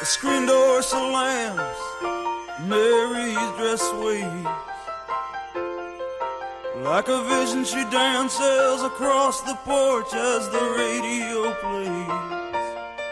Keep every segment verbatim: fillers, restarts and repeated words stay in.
The screen door slams, Mary's dress waves. Like a vision she dances across the porch as the radio plays.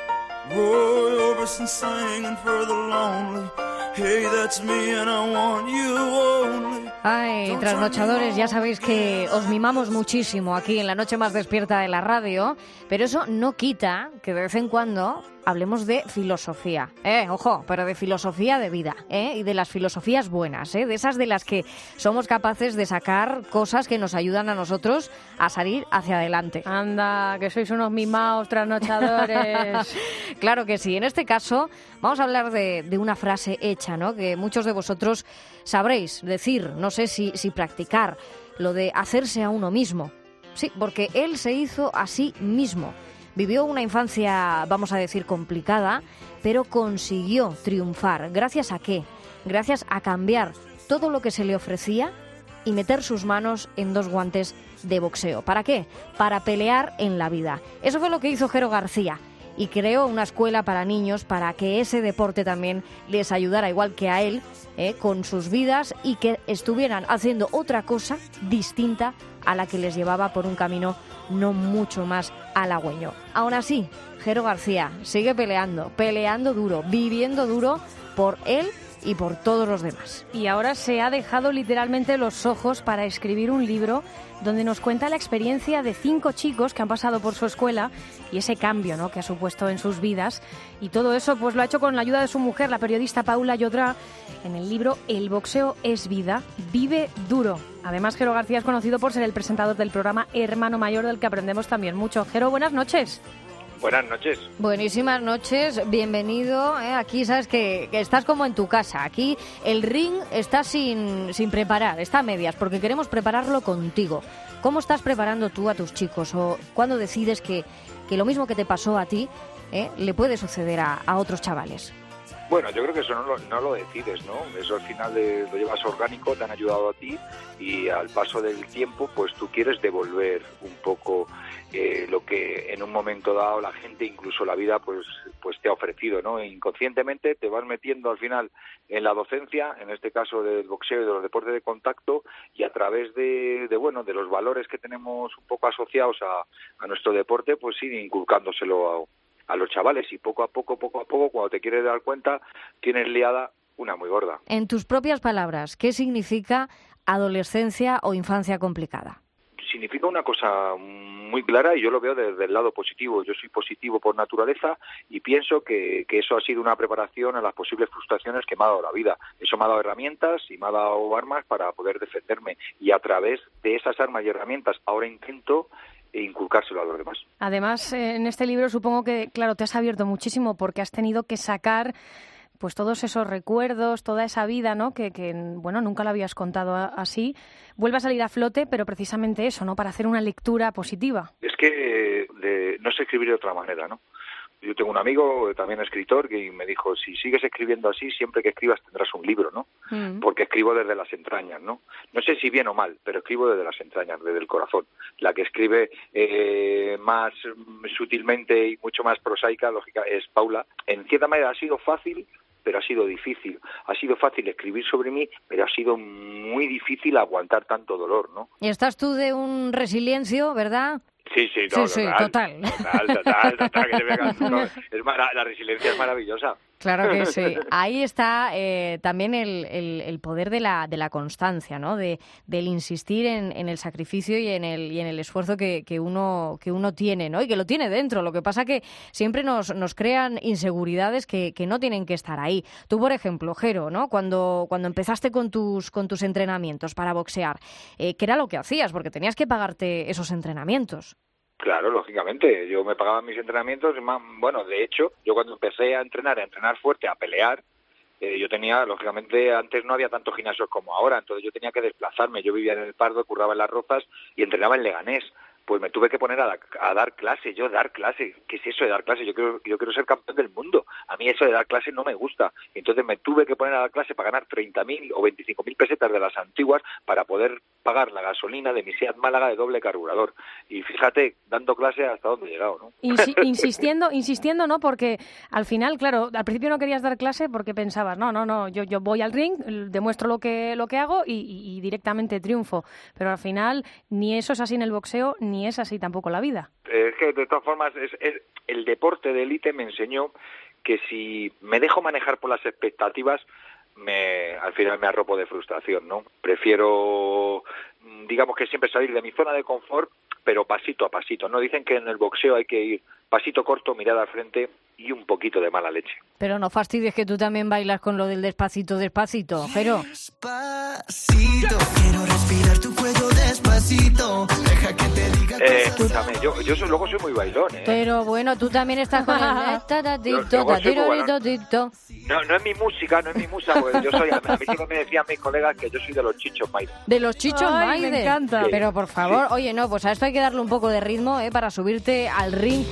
Roy Orbison singing for the lonely. Hey, that's me and I want you only. Ay, trasnochadores, ya sabéis que os mimamos muchísimo aquí en la noche más despierta de la radio, pero eso no quita que de vez en cuando hablemos de filosofía, eh, ojo, pero de filosofía de vida, eh, y de las filosofías buenas, eh, de esas de las que somos capaces de sacar cosas que nos ayudan a nosotros a salir hacia adelante. Anda, que sois unos mimaos trasnochadores. Claro que sí. En este caso vamos a hablar de, de una frase hecha, ¿no? Que muchos de vosotros sabréis decir, no sé si, si practicar, lo de hacerse a uno mismo. Sí, porque él se hizo a sí mismo. Vivió una infancia, vamos a decir, complicada, pero consiguió triunfar. ¿Gracias a qué? Gracias a cambiar todo lo que se le ofrecía y meter sus manos en dos guantes de boxeo. ¿Para qué? Para pelear en la vida. Eso fue lo que hizo Jero García. Y creó una escuela para niños para que ese deporte también les ayudara, igual que a él, eh, con sus vidas y que estuvieran haciendo otra cosa distinta a la que les llevaba por un camino no mucho más halagüeño. Aún así, Jero García sigue peleando, peleando duro, viviendo duro por él y por todos los demás. Y ahora se ha dejado literalmente los ojos para escribir un libro donde nos cuenta la experiencia de cinco chicos que han pasado por su escuela y ese cambio, ¿no?, que ha supuesto en sus vidas. Y todo eso pues lo ha hecho con la ayuda de su mujer, la periodista Paula Llodrá, en el libro El boxeo es vida, vive duro. Además, Jero García es conocido por ser el presentador del programa Hermano Mayor, del que aprendemos también mucho. Jero, buenas noches. Buenas noches. Buenísimas noches, bienvenido. ¿eh? Aquí sabes que, que estás como en tu casa. Aquí el ring está sin, sin preparar, está a medias, porque queremos prepararlo contigo. ¿Cómo estás preparando tú a tus chicos? ¿O cuándo decides que, que lo mismo que te pasó a ti eh, le puede suceder a, a otros chavales? Bueno, yo creo que eso no lo, no lo decides, ¿no? Eso al final de, lo llevas orgánico, te han ayudado a ti y al paso del tiempo, pues tú quieres devolver un poco eh, lo que en un momento dado la gente, incluso la vida, pues pues te ha ofrecido, ¿no? E inconscientemente te vas metiendo al final en la docencia, en este caso del boxeo y de los deportes de contacto, y a través de, de bueno, de los valores que tenemos un poco asociados a, a nuestro deporte, pues ir inculcándoselo a a los chavales, y poco a poco, poco a poco, cuando te quieres dar cuenta, tienes liada una muy gorda. En tus propias palabras, ¿qué significa adolescencia o infancia complicada? Significa una cosa muy clara y yo lo veo desde el lado positivo. Yo soy positivo por naturaleza y pienso que, que eso ha sido una preparación a las posibles frustraciones que me ha dado la vida. Eso me ha dado herramientas y me ha dado armas para poder defenderme, y a través de esas armas y herramientas ahora intento e inculcárselo a los demás. Además, en este libro supongo que, claro, te has abierto muchísimo porque has tenido que sacar pues todos esos recuerdos, toda esa vida, ¿no?, que, que bueno, nunca lo habías contado así. Vuelve a salir a flote, pero precisamente eso, ¿no?, para hacer una lectura positiva. Es que de, no sé escribir de otra manera, ¿no? Yo tengo un amigo, también escritor, que me dijo, si sigues escribiendo así, siempre que escribas tendrás un libro, ¿no? Mm. Porque escribo desde las entrañas, ¿no? No sé si bien o mal, pero escribo desde las entrañas, desde el corazón. La que escribe eh, más sutilmente y mucho más prosaica, lógica, es Paula. En cierta manera ha sido fácil, pero ha sido difícil. Ha sido fácil escribir sobre mí, pero ha sido muy difícil aguantar tanto dolor, ¿no? Y estás tú de un resiliencia, ¿verdad? Sí, sí, no, sí, total, sí, total, total, total, total, que te venga, no, es mara, la resiliencia es maravillosa. Claro que sí. Ahí está eh, también el, el, el poder de la, de la constancia, ¿no? De, del insistir en, en el sacrificio y en el, y en el esfuerzo que, que, uno, que uno tiene, ¿no? Y que lo tiene dentro. Lo que pasa que siempre nos, nos crean inseguridades que, que no tienen que estar ahí. Tú, por ejemplo, Jero, ¿no? Cuando, cuando empezaste con tus, con tus entrenamientos para boxear, eh, ¿qué era lo que hacías? Porque tenías que pagarte esos entrenamientos. Claro, lógicamente. Yo me pagaba mis entrenamientos. Bueno, de hecho, yo cuando empecé a entrenar, a entrenar fuerte, a pelear, eh, yo tenía, lógicamente, antes no había tantos gimnasios como ahora, entonces yo tenía que desplazarme. Yo vivía en el Pardo, curraba en Las Rozas y entrenaba en Leganés. pues me tuve que poner a, la, a dar clase, yo dar clase, ¿qué es eso de dar clase? Yo quiero, yo quiero ser campeón del mundo, a mí eso de dar clase no me gusta, entonces me tuve que poner a dar clase para ganar treinta mil o veinticinco mil pesetas de las antiguas para poder pagar la gasolina de mi Seat Málaga de doble carburador, y fíjate, dando clase hasta dónde he llegado, ¿no? Insi- insistiendo, insistiendo, ¿no? Porque al final, claro, al principio no querías dar clase porque pensabas, no, no, no, yo, yo voy al ring, demuestro lo que, lo que hago y, y, y directamente triunfo, pero al final ni eso es así en el boxeo, ni es así tampoco la vida. Es que de todas formas es, es el deporte de élite me enseñó que si me dejo manejar por las expectativas, me al final me arropo de frustración, ¿no? Prefiero, digamos que siempre salir de mi zona de confort, pero pasito a pasito, ¿no? Dicen que en el boxeo hay que ir pasito corto, mirada al frente y un poquito de mala leche. Pero no fastidies que tú también bailas con lo del despacito, despacito, Jero. Despacito, quiero respirar tu cuello despacito. Deja que te diga Eh, escúchame, yo, yo soy, luego soy muy bailón, ¿eh? Pero bueno, tú también estás con el... Yo- luego soy muy bailón. No, no es mi música, no es mi música, porque yo soy, a mí siempre me decían mis colegas que yo soy de los chichos Maiden. De los chichos Ay, me Maiden. encanta. Pero por favor, oye, no, pues a esto hay que darle un poco de ritmo, ¿eh? Para subirte al ring.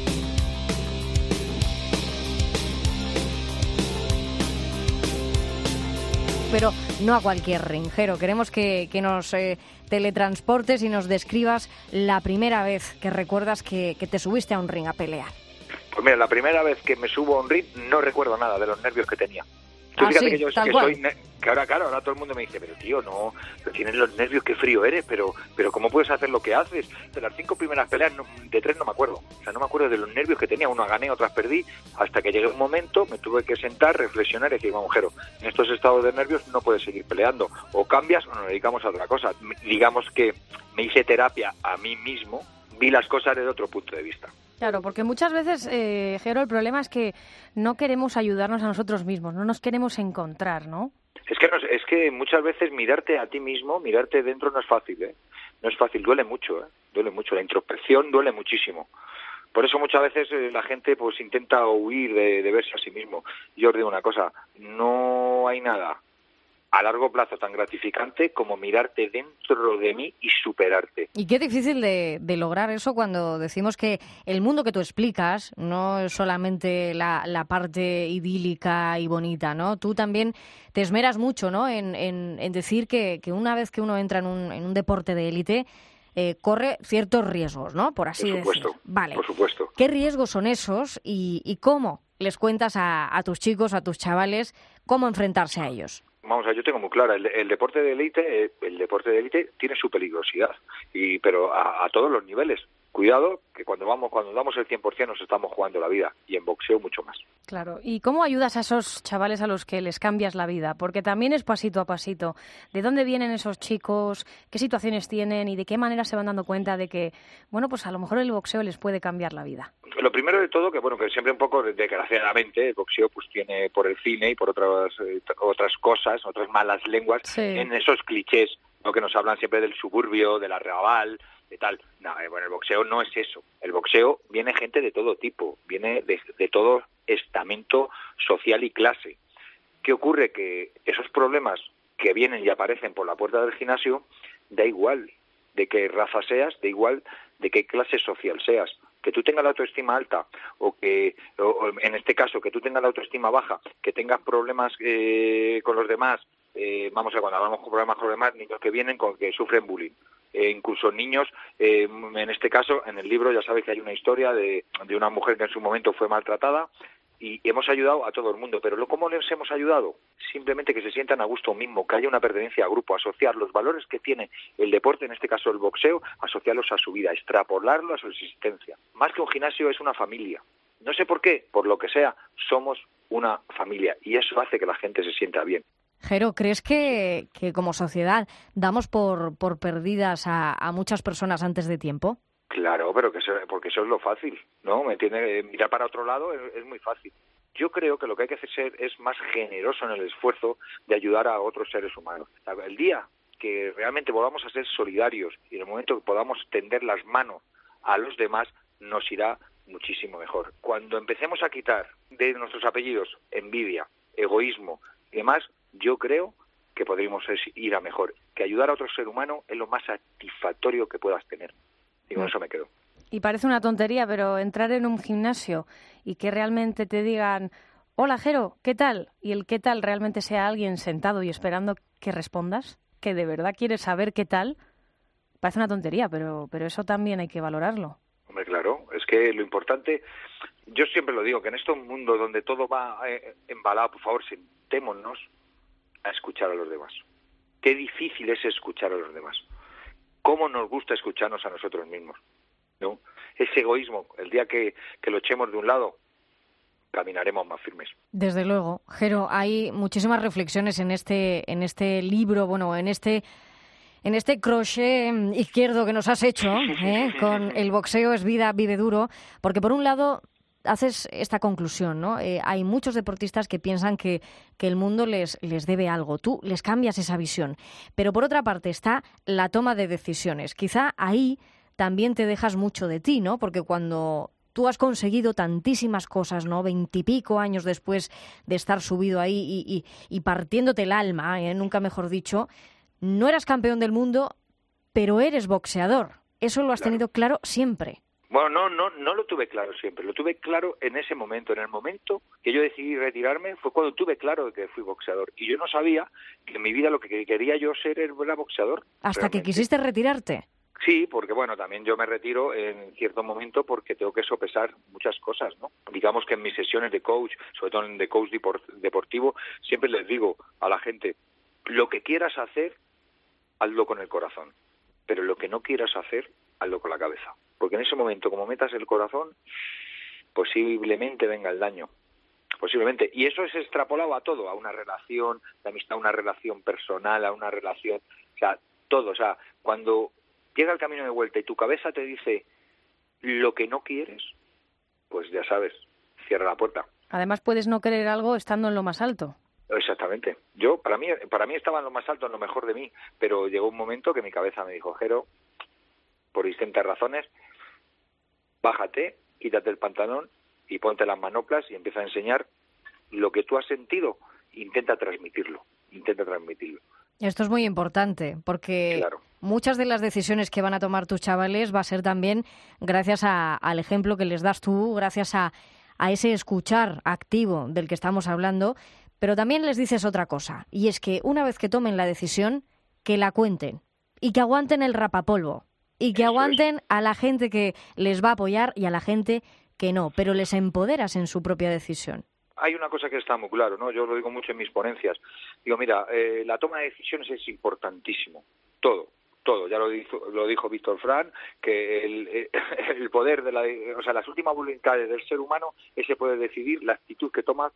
Pero no a cualquier ringero. Queremos que, que nos eh, teletransportes y nos describas la primera vez que recuerdas que, que te subiste a un ring a pelear. Pues mira, la primera vez que me subo a un ring no recuerdo nada de los nervios que tenía. Tú Ah, fíjate sí, que yo tal que cual. soy ne- que ahora claro, ahora todo el mundo me dice, pero tío, no, pero tienes los nervios, qué frío eres, pero pero cómo puedes hacer lo que haces. De las cinco primeras peleas no, de tres no me acuerdo. O sea, no me acuerdo de los nervios que tenía, unas gané, otras perdí, hasta que llegué un momento, me tuve que sentar, reflexionar y decir, vamos, Jero, en estos estados de nervios no puedes seguir peleando, o cambias o nos dedicamos a otra cosa. M- Digamos que me hice terapia a mí mismo, vi las cosas desde otro punto de vista. Claro, porque muchas veces, eh, Jero, el problema es que no queremos ayudarnos a nosotros mismos, no nos queremos encontrar, ¿no? Es que, no, es que muchas veces mirarte a ti mismo, mirarte dentro no es fácil, ¿eh? No es fácil, duele mucho, ¿eh? Duele mucho, la introspección duele muchísimo. Por eso muchas veces eh, la gente pues intenta huir de, de verse a sí mismo. Yo os digo una cosa, no hay nada a largo plazo tan gratificante como mirarte dentro de mí y superarte. Y qué difícil de, de lograr eso cuando decimos que el mundo que tú explicas no es solamente la, la parte idílica y bonita, ¿no? Tú también te esmeras mucho, ¿no? En, en, en decir que, que una vez que uno entra en un, en un deporte de élite, eh, corre ciertos riesgos, ¿no? Por así Por supuesto, decir. Vale. por supuesto. ¿Qué riesgos son esos y, y cómo les cuentas a, a tus chicos, a tus chavales, cómo enfrentarse a ellos? Vamos a ver, yo tengo muy clara, el, el deporte de élite, eh, el deporte de élite tiene su peligrosidad, y pero a, a todos los niveles. Cuidado, que cuando vamos, cuando damos el cien por ciento nos estamos jugando la vida, y en boxeo mucho más. Claro. ¿Y cómo ayudas a esos chavales a los que les cambias la vida? Porque también es pasito a pasito. ¿De dónde vienen esos chicos? ¿Qué situaciones tienen? ¿Y de qué manera se van dando cuenta de que, bueno, pues a lo mejor el boxeo les puede cambiar la vida? Lo primero de todo, que bueno, que siempre un poco, desgraciadamente, el boxeo pues tiene por el cine y por otras eh, otras cosas, otras malas lenguas, Sí. en esos clichés, ¿no? Que nos hablan siempre del suburbio, del arrabal, de tal. No, eh, bueno, el boxeo no es eso. El boxeo viene gente de todo tipo, viene de, de todo estamento social y clase. ¿Qué ocurre? Que esos problemas que vienen y aparecen por la puerta del gimnasio, da igual de qué raza seas, da igual de qué clase social seas. Que tú tengas la autoestima alta o que, o, o en este caso, que tú tengas la autoestima baja, que tengas problemas eh, con los demás, eh, vamos a ver, cuando hablamos con problemas con los demás, niños que vienen con que sufren bullying. Eh, incluso niños, eh, en este caso, en el libro ya sabéis que hay una historia de, de una mujer que en su momento fue maltratada, y hemos ayudado a todo el mundo, pero ¿cómo les hemos ayudado? Simplemente que se sientan a gusto mismo, que haya una pertenencia a grupo, asociar los valores que tiene el deporte, en este caso el boxeo, asociarlos a su vida, extrapolarlo a su existencia. Más que un gimnasio es una familia. No sé por qué, por lo que sea, somos una familia y eso hace que la gente se sienta bien. Jero, ¿crees que, que como sociedad damos por, por perdidas a, a muchas personas antes de tiempo? Claro, pero que eso, porque eso es lo fácil, ¿no? ¿Me entiendes? Mirar para otro lado es, es muy fácil. Yo creo que lo que hay que hacer es más generoso en el esfuerzo de ayudar a otros seres humanos. El día que realmente volvamos a ser solidarios y en el momento que podamos tender las manos a los demás, nos irá muchísimo mejor. Cuando empecemos a quitar de nuestros apellidos envidia, egoísmo y demás, yo creo que podríamos ir a mejor. Que ayudar a otro ser humano es lo más satisfactorio que puedas tener. Y con eso me quedo. Y parece una tontería, pero entrar en un gimnasio y que realmente te digan, hola Jero, ¿qué tal? Y el qué tal realmente sea alguien sentado y esperando que respondas, que de verdad quieres saber qué tal, parece una tontería, pero, pero eso también hay que valorarlo. Hombre, claro, es que lo importante, yo siempre lo digo, que en este mundo donde todo va eh, embalado, por favor, sentémonos a escuchar a los demás. Qué difícil es escuchar a los demás. Cómo nos gusta escucharnos a nosotros mismos, ¿no? Ese egoísmo, el día que, que lo echemos de un lado, caminaremos más firmes. Desde luego. Jero, hay muchísimas reflexiones en este, en este libro, bueno, en este... En este crochet izquierdo que nos has hecho, ¿eh? Con el boxeo es vida, vive duro, porque por un lado haces esta conclusión, ¿no? Eh, hay muchos deportistas que piensan que, que el mundo les, les debe algo. Tú les cambias esa visión. Pero por otra parte está la toma de decisiones. Quizá ahí también te dejas mucho de ti, ¿no? Porque cuando tú has conseguido tantísimas cosas, ¿no? Veintipico años después de estar subido ahí y, y, y partiéndote el alma, ¿eh? Nunca mejor dicho, no eras campeón del mundo, pero eres boxeador. Eso lo has Claro. tenido claro siempre. Bueno, no, no, no lo tuve claro siempre, lo tuve claro en ese momento, en el momento que yo decidí retirarme fue cuando tuve claro que fui boxeador y yo no sabía que en mi vida lo que quería yo ser era boxeador. Hasta realmente. que quisiste retirarte. Sí, porque bueno, también yo me retiro en cierto momento porque tengo que sopesar muchas cosas, ¿no? Digamos que en mis sesiones de coach, sobre todo en de coach deportivo, siempre les digo a la gente, lo que quieras hacer, hazlo con el corazón, pero lo que no quieras hacer, hazlo con la cabeza. Porque en ese momento, como metas el corazón, posiblemente venga el daño. Posiblemente. Y eso es extrapolado a todo, a una relación de amistad, a una relación personal, a una relación... O sea, todo. O sea, cuando llega el camino de vuelta y tu cabeza te dice lo que no quieres, pues ya sabes, cierra la puerta. Además puedes no querer algo estando en lo más alto. Exactamente. Yo, para mí, para mí estaba en lo más alto, en lo mejor de mí, pero llegó un momento que mi cabeza me dijo, Jero, por distintas razones, bájate, quítate el pantalón y ponte las manoplas y empieza a enseñar lo que tú has sentido. Intenta transmitirlo, intenta transmitirlo. Esto es muy importante porque Claro. muchas de las decisiones que van a tomar tus chavales va a ser también gracias a, al ejemplo que les das tú, gracias a, a ese escuchar activo del que estamos hablando, pero también les dices otra cosa, y es que una vez que tomen la decisión, que la cuenten y que aguanten el rapapolvo y que Eso aguanten a la gente que les va a apoyar y a la gente que no, pero les empoderas en su propia decisión. Hay una cosa que está muy claro, ¿no? Yo lo digo mucho en mis ponencias. Digo, mira, eh, la toma de decisiones es importantísimo. Todo, todo. Ya lo dijo, lo dijo Víctor Frank, que el, el poder de la, o sea, las últimas voluntades del ser humano es el poder decidir la actitud que toma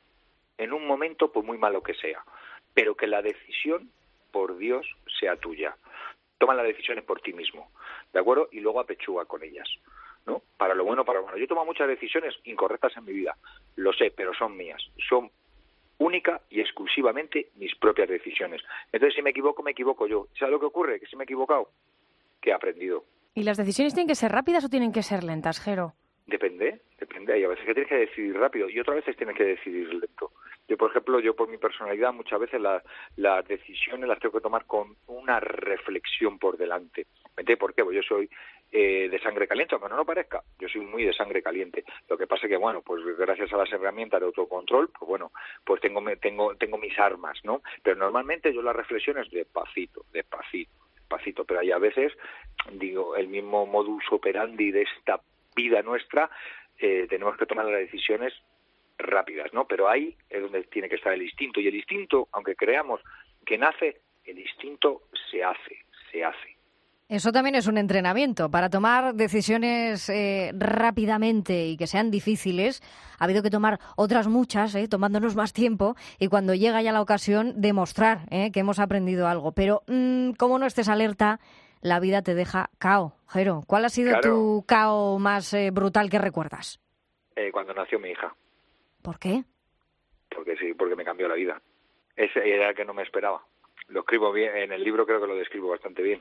en un momento, por muy malo que sea. Pero que la decisión, por Dios, sea tuya. Toma las decisiones por ti mismo, ¿de acuerdo? Y luego apechuga con ellas, ¿no? Para lo bueno, para lo malo. Yo he tomado muchas decisiones incorrectas en mi vida, lo sé, pero son mías. Son única y exclusivamente mis propias decisiones. Entonces, si me equivoco, me equivoco yo. ¿Sabes lo que ocurre? Que si me he equivocado, que he aprendido. ¿Y las decisiones tienen que ser rápidas o tienen que ser lentas, Jero? Depende, depende. Hay a veces que tienes que decidir rápido y otras veces tienes que decidir lento. Yo, por ejemplo, yo por mi personalidad muchas veces las, las decisiones las tengo que tomar con una reflexión por delante. ¿Me entiendes por qué? Pues yo soy eh, de sangre caliente, aunque no lo parezca. Yo soy muy de sangre caliente. Lo que pasa es que, bueno, pues gracias a las herramientas de autocontrol, pues bueno, pues tengo tengo tengo mis armas, ¿no? Pero normalmente yo las reflexiones despacito, despacito, despacito. Pero hay a veces, digo, el mismo modus operandi de esta vida nuestra, eh, tenemos que tomar las decisiones rápidas, ¿no? Pero ahí es donde tiene que estar el instinto. Y el instinto, aunque creamos que nace, el instinto se hace, se hace. Eso también es un entrenamiento. Para tomar decisiones eh, rápidamente y que sean difíciles, ha habido que tomar otras muchas, eh, tomándonos más tiempo, y cuando llega ya la ocasión, demostrar eh, que hemos aprendido algo. Pero mmm, como no estés alerta, la vida te deja cao. Jero, ¿cuál ha sido Claro. tu cao más eh, brutal que recuerdas? Eh, cuando nació mi hija. ¿Por qué? Porque sí, porque me cambió la vida. Ese era el que no me esperaba. Lo escribo bien, en el libro creo que lo describo bastante bien.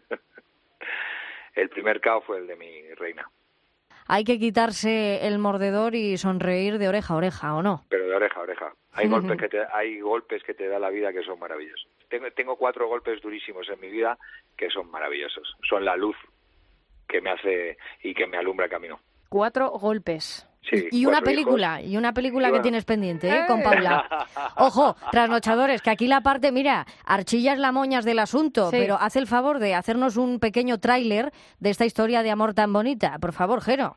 El primer caos fue el de mi reina. Hay que quitarse el mordedor y sonreír de oreja a oreja, ¿o no? Pero de oreja a oreja. Hay golpes que te, hay golpes que te da la vida que son maravillosos. Tengo, tengo cuatro golpes durísimos en mi vida que son maravillosos. Son la luz que me hace y que me alumbra el camino. Cuatro golpes. Sí, y una cuatro película, hijos. y una película Y que bueno. tienes pendiente, ¿eh? Con Paula. Ojo, trasnochadores, que aquí la parte, mira, archillas la moñas del asunto, Sí. pero haz el favor de hacernos un pequeño tráiler de esta historia de amor tan bonita. Por favor, Jero.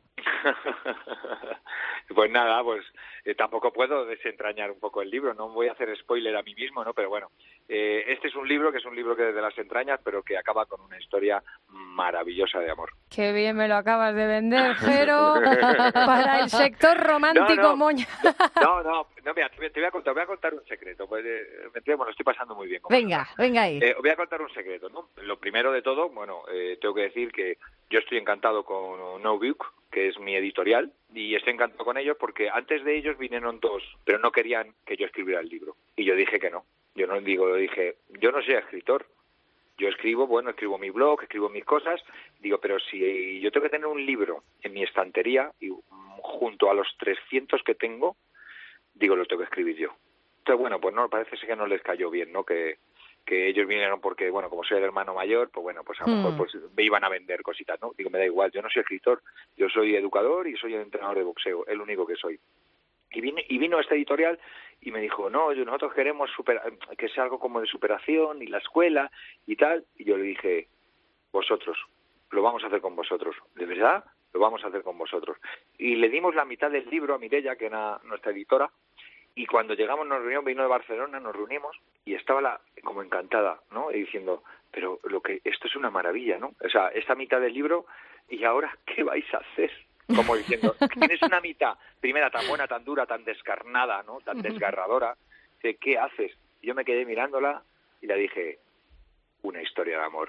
Pues nada, pues eh, tampoco puedo desentrañar un poco el libro, no voy a hacer spoiler a mí mismo, ¿no? Pero bueno, eh, este es un libro que es un libro que desde las entrañas, pero que acaba con una historia maravillosa de amor. Qué bien me lo acabas de vender, Jero, para el sector romántico No, no, moña. No, no, no, mira, te voy, te voy a contar, voy a contar un secreto. Pues, eh, me, bueno, lo estoy pasando muy bien. como Venga, venga ahí. Eh, os voy a contar un secreto, ¿no? Lo primero de todo, bueno, eh, tengo que decir que yo estoy encantado con No Book, que es mi editorial, y estoy encantado con ellos porque antes de ellos vinieron dos, pero no querían que yo escribiera el libro. Y yo dije que no. Yo no digo, dije, yo no soy escritor. Yo escribo, bueno, escribo mi blog, escribo mis cosas, digo, pero si yo tengo que tener un libro en mi estantería y junto a los trescientos que tengo, digo, lo tengo que escribir yo. Entonces, bueno, pues no, parece ser que no les cayó bien, ¿no? Que, que ellos vinieron porque, bueno, como soy el hermano mayor, pues bueno, pues a lo Hmm. mejor pues me iban a vender cositas, ¿no? Digo, me da igual, yo no soy escritor, yo soy educador y soy entrenador de boxeo, el único que soy. Y vino, y vino este editorial y me dijo, no, yo- nosotros queremos super, que sea algo como de superación y la escuela y tal. Y yo le dije, vosotros, lo vamos a hacer con vosotros. ¿De verdad? Lo vamos a hacer con vosotros. Y le dimos la mitad del libro a Mireia, que era nuestra editora, y cuando llegamos nos reunimos, vino de Barcelona, nos reunimos y estaba la, como encantada, ¿no? Y diciendo, pero lo que esto es una maravilla, ¿no? O sea, esta mitad del libro, ¿y ahora qué vais a hacer? Como diciendo, tienes una mitad, primera tan buena, tan dura, tan descarnada, ¿no? Tan desgarradora, ¿qué, qué haces? Y yo me quedé mirándola y le dije, una historia de amor.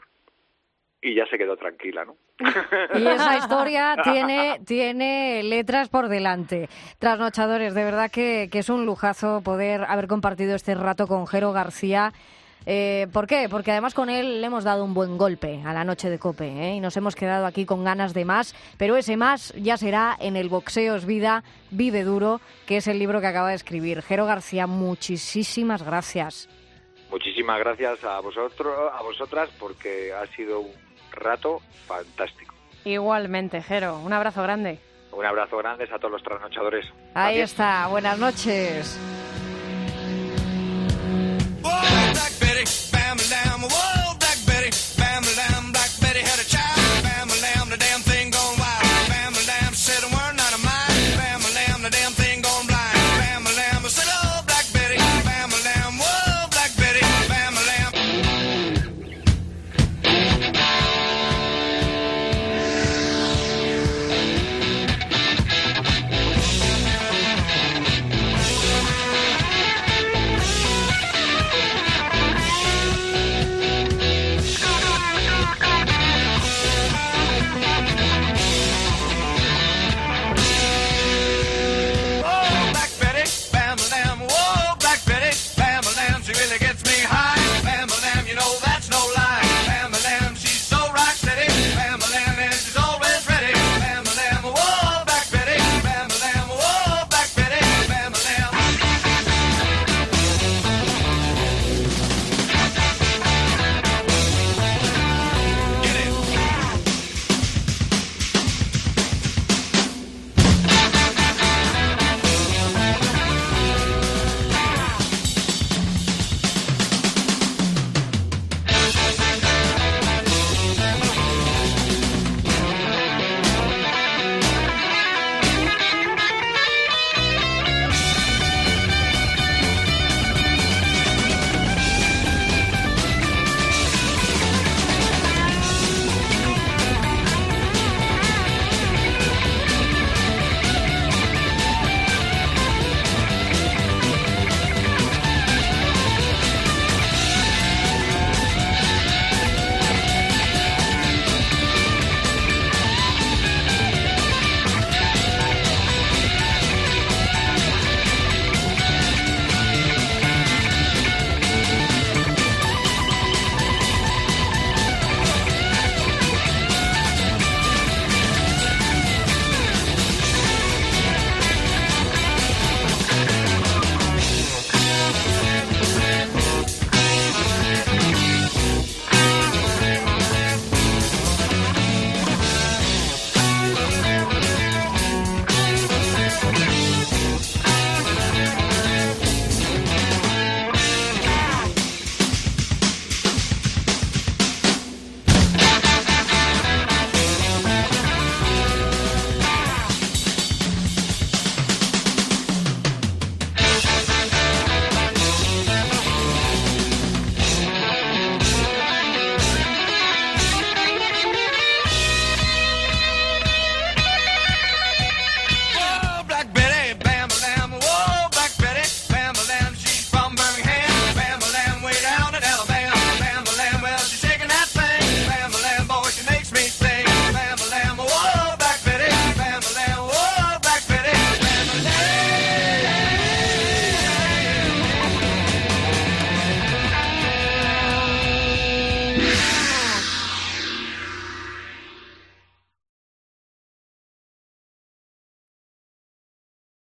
Y ya se quedó tranquila, ¿no? Y esa historia tiene, tiene letras por delante. Trasnochadores, de verdad que, que es un lujazo poder haber compartido este rato con Jero García. Eh, ¿Por qué? Porque además con él le hemos dado un buen golpe a la noche de COPE, ¿eh? Y nos hemos quedado aquí con ganas de más, pero ese más ya será en El boxeo es vida, vive duro, que es el libro que acaba de escribir. Jero García, muchísimas gracias. Muchísimas gracias a vosotros, a vosotras, porque ha sido un rato fantástico. Igualmente, Jero, un abrazo grande. Un abrazo grande a todos los trasnochadores. Ahí Adiós. está, buenas noches.